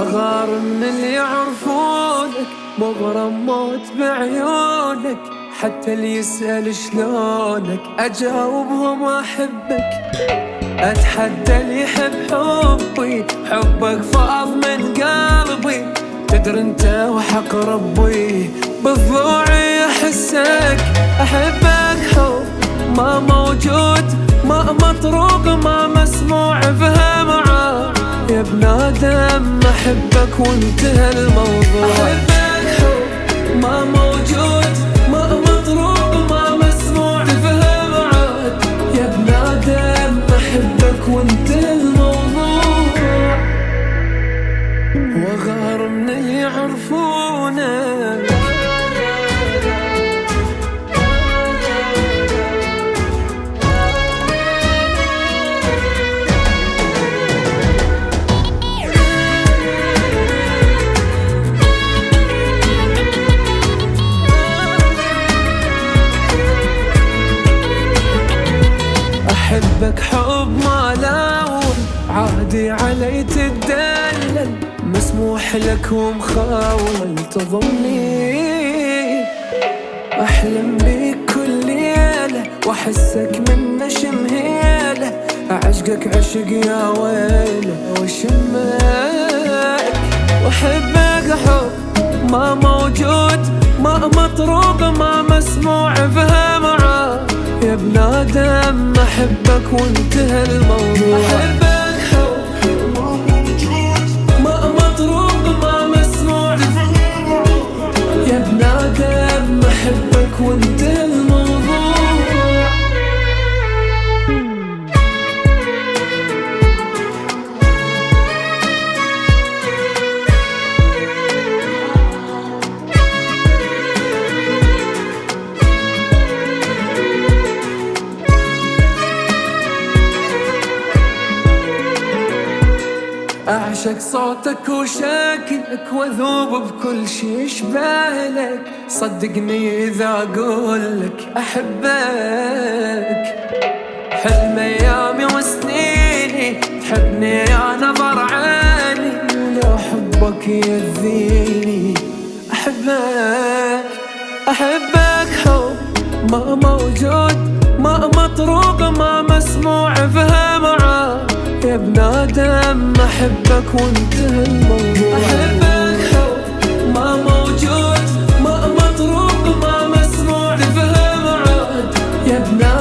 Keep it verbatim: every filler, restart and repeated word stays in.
وغار من اللي يعرفونك، مغرم موت بعيونك، حتى اللي يسأل شلونك أجاوبهم أحبك. أتحدى اللي يحب حبي، حبك فاض من قلبي، تدري انت وحق ربي بضلوعي احسك. احبك حب ما موجود، ما مطروق، ما مسموع فيها معاه، يا ابن آدم أحبك وانتهى الموضوع. أحبك حب ما موجود، ما مطروق، ما مسموع فيها معاه، يا ابن آدم أحبك وانتهى الموضوع. وغار من اللي يعرفونك، أحبك حب ما لون، عادي علي تدلل، مسموح لك ومخول تظني. أحلم بيك كل ليلة وأحسك من شمهيلة، أعشقك عشق يا ويلة وشمك. وأحبك حب ما موجود، ما مطروق، ما مسموع فيها معاه، يا ابن آدم أحبك وانتهى الموضوع. أحبك حب ما موجود، ما مطروق، ما مسموع، يا ابن آدم أحبك وانتهى الموضوع. أعشق صوتك وشكلك وأذوب بكل شي يشبهلك، صدقني إذا أقولك أحبك. حلم أيامي وسنيني تحبني يا نظر عيني، ولو حبك يأذيني أحبك. أحبك حب ما موجود، ما مطروق، ما مسموع فيها معاه، يا ابن آدم أحبك وانتهى الموضوع. أحبك حب ما موجود، ما مطروق، ما مسموع فيها معاه، يا ابن